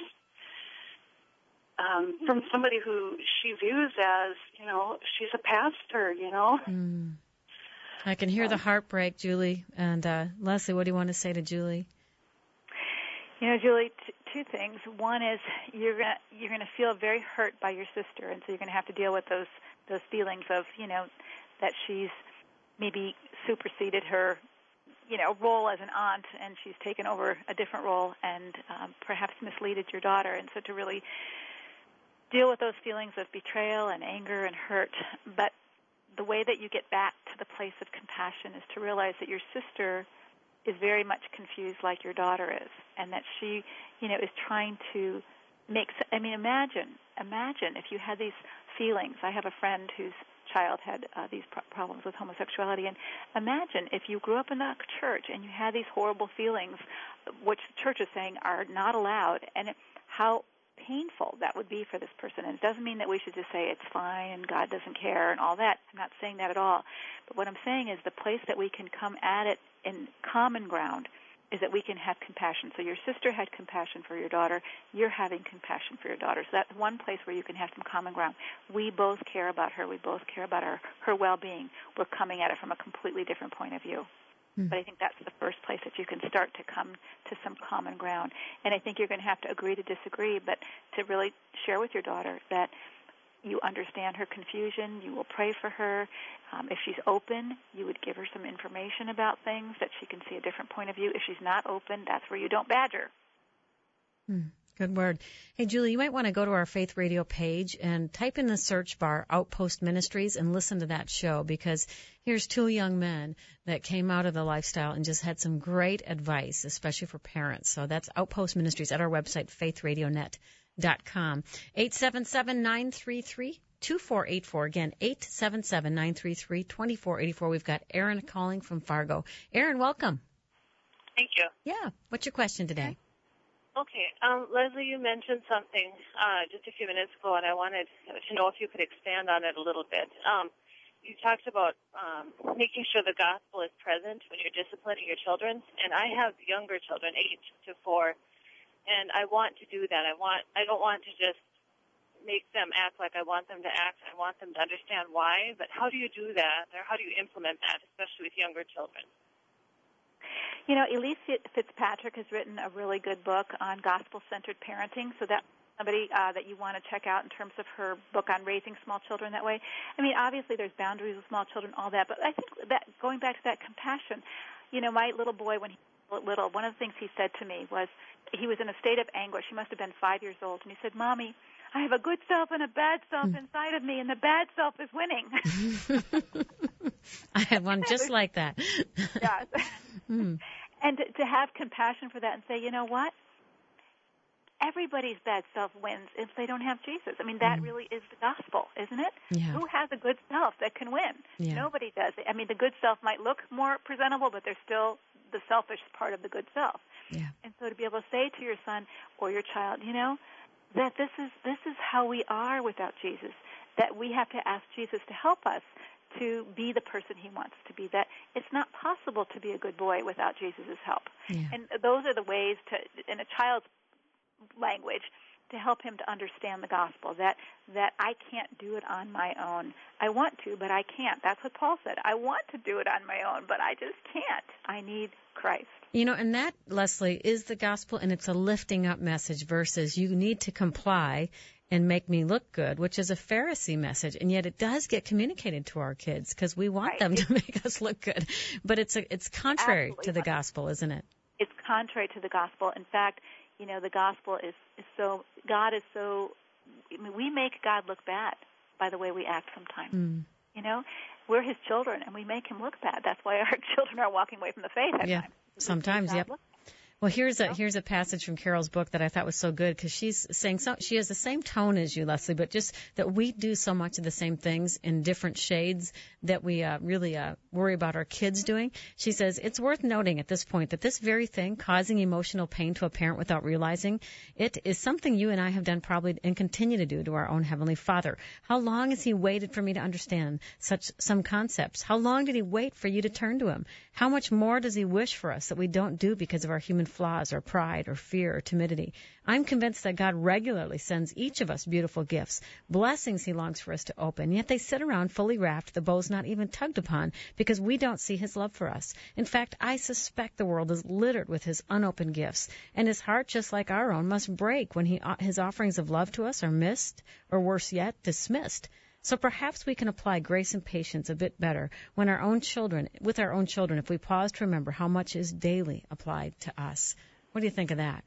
um, from somebody who she views as, you know, she's a pastor, you know. Mm. I can hear um, the heartbreak, Julie. And uh, Leslie, what do you want to say to Julie? You know, Julie, t- two things. One is you're gonna you're gonna feel very hurt by your sister, and so you're gonna have to deal with those those feelings of, you know, that she's maybe superseded her, you know, role as an aunt, and she's taken over a different role and um, perhaps misleaded your daughter. And so to really deal with those feelings of betrayal and anger and hurt. But the way that you get back to the place of compassion is to realize that your sister is very much confused like your daughter is, and that she, you know, is trying to make, I mean, imagine, imagine if you had these feelings. I have a friend whose child had uh, these pro- problems with homosexuality, and imagine if you grew up in the church and you had these horrible feelings, which the church is saying are not allowed, and it, how painful that would be for this person. And it doesn't mean that we should just say it's fine and God doesn't care and all that. I'm not saying that at all. But what I'm saying is the place that we can come at it in common ground is that we can have compassion. So your sister had compassion for your daughter. You're having compassion for your daughter. So that's one place where you can have some common ground. We both care about her. We both care about her, her well-being. We're coming at it from a completely different point of view. Mm. But I think that's the first place that you can start to come to some common ground. And I think you're going to have to agree to disagree, but to really share with your daughter that you understand her confusion, you will pray for her. Um, if she's open, you would give her some information about things that she can see a different point of view. If she's not open, that's where you don't badger. Mm. Good word. Hey, Julie, you might want to go to our Faith Radio page and type in the search bar Outpost Ministries and listen to that show, because here's two young men that came out of the lifestyle and just had some great advice, especially for parents. So that's Outpost Ministries at our website, faith radio net dot com. eight seven seven, nine three three, two four eight four. Again, eight seven seven, nine three three, two four eight four. We've got Aaron calling from Fargo. Aaron, welcome. Thank you. Yeah. What's your question today? Okay. Um, Leslie, you mentioned something uh, just a few minutes ago, and I wanted to know if you could expand on it a little bit. Um, you talked about um, making sure the gospel is present when you're disciplining your children, and I have younger children, eight to four, and I want to do that. I want. I don't want to just make them act like I want them to act. I want them to understand why, but how do you do that, or how do you implement that, especially with younger children? You know, Elise Fitzpatrick has written a really good book on gospel-centered parenting, so that's somebody uh, that you want to check out in terms of her book on raising small children that way. I mean, obviously there's boundaries with small children, all that, but I think that going back to that compassion, you know, my little boy, when he was little, one of the things he said to me was he was in a state of anguish. He must have been five years old, and he said, "Mommy, I have a good self and a bad self mm. inside of me, and the bad self is winning." I have one just like that. Yeah. Mm. And to, to have compassion for that and say, you know what? Everybody's bad self wins if they don't have Jesus. I mean, that mm. really is the gospel, isn't it? Yeah. Who has a good self that can win? Yeah. Nobody does. I mean, the good self might look more presentable, but there's still the selfish part of the good self. Yeah. And so to be able to say to your son or your child, you know, that this is this is how we are without Jesus, that we have to ask Jesus to help us to be the person he wants to be, that it's not possible to be a good boy without Jesus' help. Yeah. And those are the ways to, in a child's language, to help him to understand the gospel, that that I can't do it on my own. I want to, but I can't. That's what Paul said. I want to do it on my own, but I just can't. I need Christ. You know, and that, Leslie, is the gospel, and it's a lifting up message versus you need to comply and make me look good, which is a Pharisee message, and yet it does get communicated to our kids because we want right. them to make us look good. But it's a, it's contrary Absolutely. to the gospel, isn't it? It's contrary to the gospel. In fact, you know, the gospel is, is so, God is so, I mean, we make God look bad by the way we act sometimes. Mm. You know, we're his children, and we make him look bad. That's why our children are walking away from the faith at yeah. times. Sometimes, yep. Well, here's a here's a passage from Carol's book that I thought was so good because she's saying so, she has the same tone as you, Leslie, but just that we do so much of the same things in different shades that we uh, really uh, worry about our kids doing. She says, it's worth noting at this point that this very thing, causing emotional pain to a parent without realizing it, is something you and I have done probably and continue to do to our own Heavenly Father. How long has he waited for me to understand such some concepts? How long did he wait for you to turn to him? How much more does he wish for us that we don't do because of our human flaws or pride or fear or timidity? I'm convinced that God regularly sends each of us beautiful gifts, blessings he longs for us to open, yet they sit around fully wrapped, the bow's not even tugged upon, because we don't see his love for us. In fact, I suspect the world is littered with his unopened gifts, and his heart, just like our own, must break when he, his offerings of love to us are missed, or worse yet, dismissed. So perhaps we can apply grace and patience a bit better when our own children, with our own children, if we pause to remember how much is daily applied to us. What do you think of that?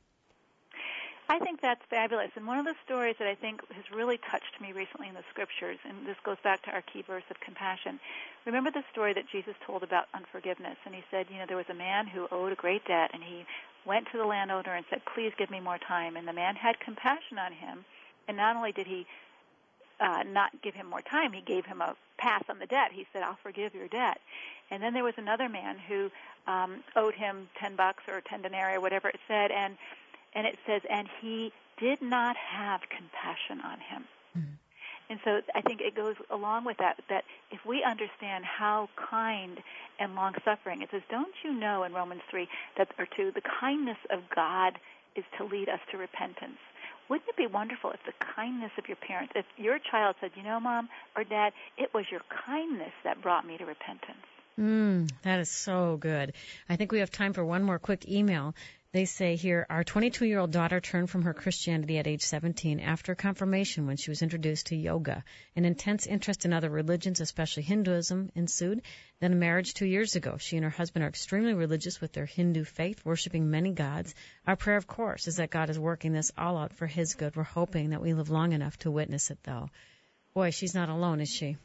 I think that's fabulous. And one of the stories that I think has really touched me recently in the Scriptures, and this goes back to our key verse of compassion. Remember the story that Jesus told about unforgiveness? And he said, you know, there was a man who owed a great debt, and he went to the landowner and said, please give me more time. And the man had compassion on him, and not only did he uh, not give him more time, he gave him a pass on the debt. He said, I'll forgive your debt. And then there was another man who um, owed him ten bucks or ten denarii, or whatever it said, and And it says, and he did not have compassion on him. Mm-hmm. And so I think it goes along with that, that if we understand how kind and long-suffering, it says, don't you know in Romans three, that, or two, the kindness of God is to lead us to repentance. Wouldn't it be wonderful if the kindness of your parents, if your child said, you know, Mom or Dad, it was your kindness that brought me to repentance. Mm, that is so good. I think we have time for one more quick email. They say here, our twenty-two-year-old daughter turned from her Christianity at age seventeen after confirmation when she was introduced to yoga. An intense interest in other religions, especially Hinduism, ensued. Then a marriage two years ago. She and her husband are extremely religious with their Hindu faith, worshiping many gods. Our prayer, of course, is that God is working this all out for His good. We're hoping that we live long enough to witness it, though. Boy, she's not alone, is she?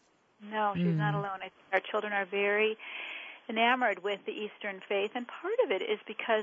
No, she's mm. not alone. I think our children are very enamored with the Eastern faith, and part of it is because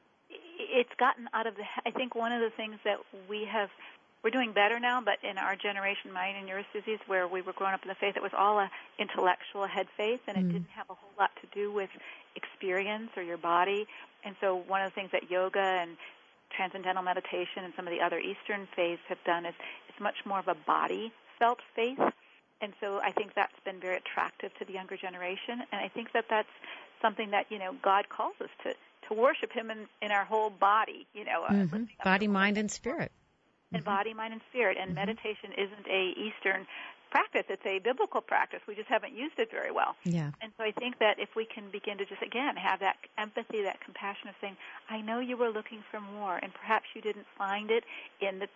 it's gotten out of the, I think one of the things that we have, we're doing better now, but in our generation, mine and yours, Susie's, where we were growing up in the faith, it was all a intellectual head faith, and it mm. didn't have a whole lot to do with experience or your body. And so one of the things that yoga and transcendental meditation and some of the other Eastern faiths have done is it's much more of a body-felt faith. And so I think that's been very attractive to the younger generation, and I think that that's something that, you know, God calls us to, to worship Him in, in our whole body, you know. Mm-hmm. Uh, body, mind, and spirit. And mm-hmm. body, mind, and spirit. And mm-hmm. meditation isn't a Eastern practice. It's a biblical practice. We just haven't used it very well. Yeah. And so I think that if we can begin to just, again, have that empathy, that compassion of saying, I know you were looking for more, and perhaps you didn't find it in the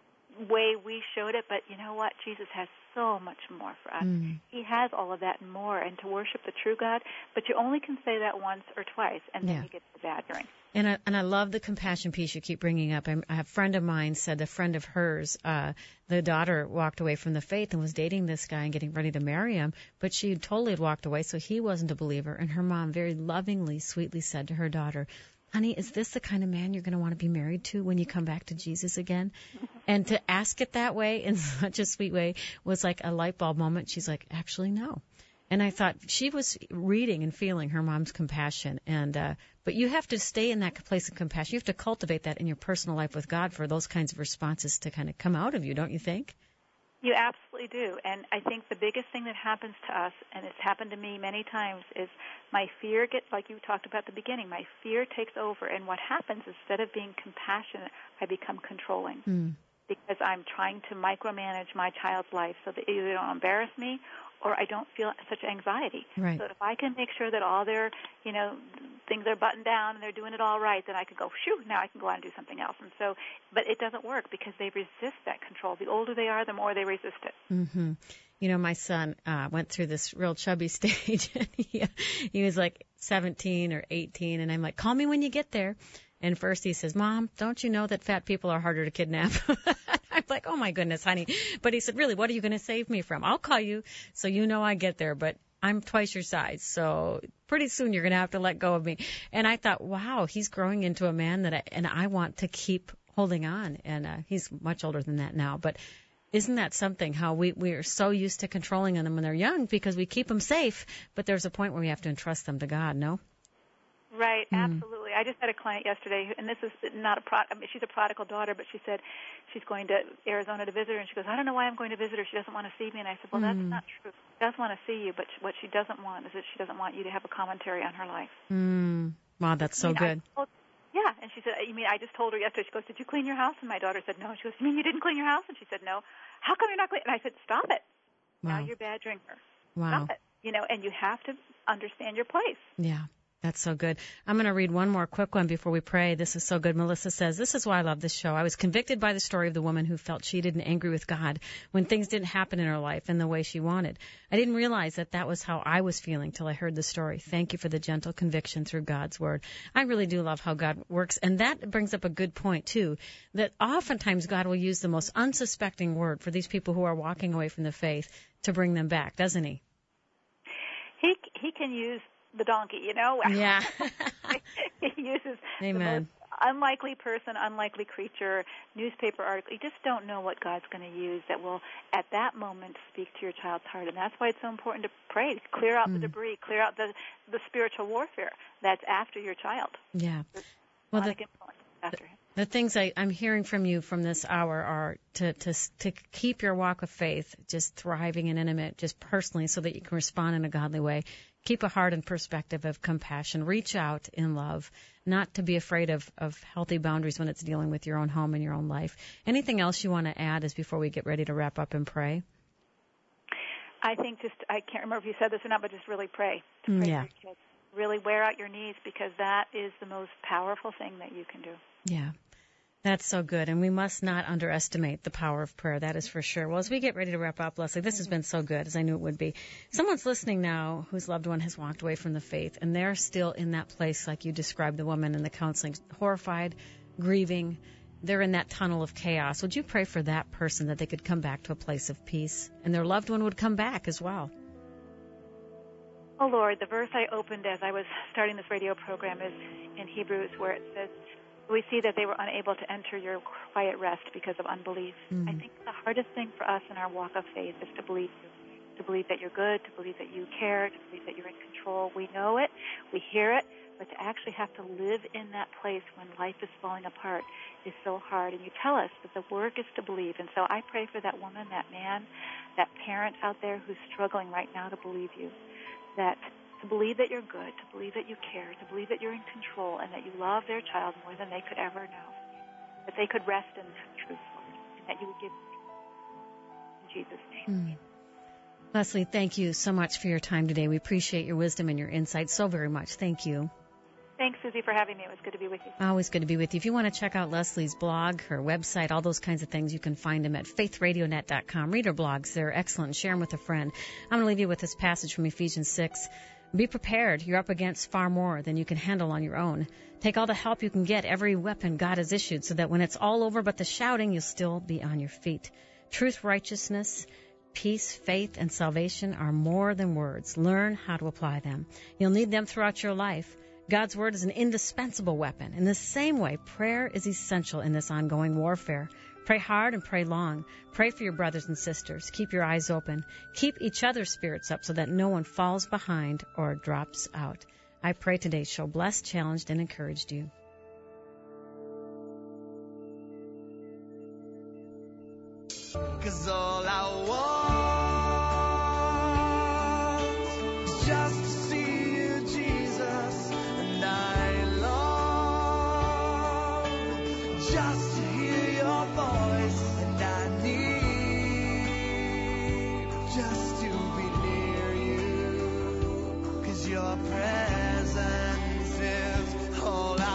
way we showed it, but you know what? Jesus has so much more for us. Mm. He has all of that and more, and to worship the true God, but you only can say that once or twice, and then yeah. you get the badgering. And I, and I love the compassion piece you keep bringing up. I'm, a friend of mine said a friend of hers, uh, the daughter walked away from the faith and was dating this guy and getting ready to marry him, but she totally had walked away, so he wasn't a believer, and her mom very lovingly, sweetly said to her daughter, honey, is this the kind of man you're going to want to be married to when you come back to Jesus again? And to ask it that way in such a sweet way was like a light bulb moment. She's like, actually, no. And I thought she was reading and feeling her mom's compassion. And uh, but you have to stay in that place of compassion. You have to cultivate that in your personal life with God for those kinds of responses to kind of come out of you, don't you think? You absolutely do. And I think the biggest thing that happens to us, and it's happened to me many times, is my fear gets, like you talked about at the beginning, my fear takes over. And what happens, instead of being compassionate, I become controlling. Mm. Because I'm trying to micromanage my child's life so that either they don't embarrass me or I don't feel such anxiety. Right. So if I can make sure that all their, you know, things are buttoned down and they're doing it all right, then I can go, phew, now I can go out and do something else. And so, but it doesn't work because they resist that control. The older they are, the more they resist it. Mm-hmm. You know, my son uh, went through this real chubby stage. And he, he was like seventeen or eighteen, and I'm like, call me when you get there. And first he says, Mom, don't you know that fat people are harder to kidnap? I'm like, oh, my goodness, honey. But he said, really, what are you going to save me from? I'll call you so you know I get there, but I'm twice your size. So pretty soon you're going to have to let go of me. And I thought, wow, he's growing into a man that I, and I want to keep holding on. And uh, he's much older than that now. But isn't that something, how we, we are so used to controlling them when they're young because we keep them safe, but there's a point where we have to entrust them to God, no? Right, absolutely. Mm. I just had a client yesterday, and this is not a pro- I mean, she's a prodigal daughter, but she said she's going to Arizona to visit her, and she goes, I don't know why I'm going to visit her. She doesn't want to see me. And I said, well, mm. that's not true. She does want to see you, but what she doesn't want is that she doesn't want you to have a commentary on her life. Mm. Wow, that's so I mean, good. I told, yeah, and she said, you mean I just told her yesterday. She goes, did you clean your house? And my daughter said, no. She goes, you mean you didn't clean your house? And she said, no. How come you're not cleaning? And I said, stop it. Wow. Now you're badgering her. Wow. Stop it. You know, and you have to understand your place. Yeah. That's so good. I'm going to read one more quick one before we pray. This is so good. Melissa says, this is why I love this show. I was convicted by the story of the woman who felt cheated and angry with God when things didn't happen in her life in the way she wanted. I didn't realize that that was how I was feeling till I heard the story. Thank you for the gentle conviction through God's word. I really do love how God works. And that brings up a good point, too, that oftentimes God will use the most unsuspecting word for these people who are walking away from the faith to bring them back, doesn't he? He, he can use the donkey, you know? Yeah. He uses Amen. the most unlikely person, unlikely creature, newspaper article. You just don't know what God's going to use that will, at that moment, speak to your child's heart. And that's why it's so important to pray, to clear out mm. the debris, clear out the, the spiritual warfare that's after your child. Yeah. Well, the, after him. The things I, I'm hearing from you from this hour are to, to to keep your walk of faith just thriving and intimate, just personally, so that you can respond in a godly way. Keep a heart and perspective of compassion. Reach out in love, not to be afraid of, of healthy boundaries when it's dealing with your own home and your own life. Anything else you want to add as before we get ready to wrap up and pray? I think just, I can't remember if you said this or not, but just really pray. To pray yeah. for your kids. Really wear out your knees, because that is the most powerful thing that you can do. Yeah. That's so good, and we must not underestimate the power of prayer, that is for sure. Well, as we get ready to wrap up, Leslie, this has been so good, as I knew it would be. Someone's listening now whose loved one has walked away from the faith, and they're still in that place like you described the woman in the counseling, horrified, grieving. They're in that tunnel of chaos. Would you pray for that person that they could come back to a place of peace, and their loved one would come back as well? Oh, Lord, the verse I opened as I was starting this radio program is in Hebrews, where it says, we see that they were unable to enter your quiet rest because of unbelief. Mm-hmm. I think the hardest thing for us in our walk of faith is to believe you, to believe that you're good, to believe that you care, to believe that you're in control. We know it, we hear it, but to actually have to live in that place when life is falling apart is so hard. And you tell us that the work is to believe. And so I pray for that woman, that man, that parent out there who's struggling right now to believe you, that to believe that you're good, to believe that you care, to believe that you're in control, and that you love their child more than they could ever know. That they could rest in that truth, Lord, and that you would give them in Jesus' name. Mm. Leslie, thank you so much for your time today. We appreciate your wisdom and your insight so very much. Thank you. Thanks, Susie, for having me. It was good to be with you. Always good to be with you. If you want to check out Leslie's blog, her website, all those kinds of things, you can find them at faith radio net dot com. Read her blogs. They're excellent. Share them with a friend. I'm going to leave you with this passage from Ephesians six. Be prepared. You're up against far more than you can handle on your own. Take all the help you can get, every weapon God has issued, so that when it's all over but the shouting, you'll still be on your feet. Truth, righteousness, peace, faith, and salvation are more than words. Learn how to apply them. You'll need them throughout your life. God's word is an indispensable weapon. In the same way, prayer is essential in this ongoing warfare. Pray hard and pray long. Pray for your brothers and sisters. Keep your eyes open. Keep each other's spirits up so that no one falls behind or drops out. I pray today's show blessed, challenged, and encouraged you. Cause all I want is just to see you, Jesus, and I long just to hear your voice, and I need just to be near you, cause your presence is all I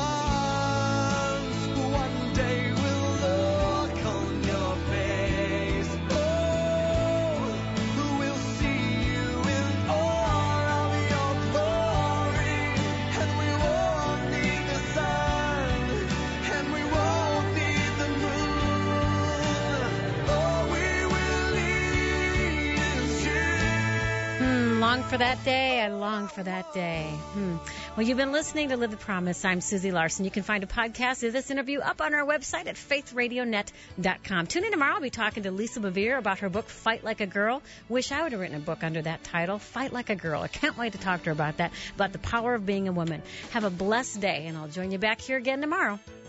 want. One day we'll look on your face. Oh, we'll see you in all of your glory, and we won't need the sun, and we won't need the moon. All we will need is you. Hmm, long for that day. I long for that day. Hmm. Well, you've been listening to Live the Promise. I'm Susie Larson. You can find a podcast of this interview up on our website at faith radio net dot com. Tune in tomorrow. I'll be talking to Lisa Bevere about her book, Fight Like a Girl. Wish I would have written a book under that title, Fight Like a Girl. I can't wait to talk to her about that, about the power of being a woman. Have a blessed day, and I'll join you back here again tomorrow.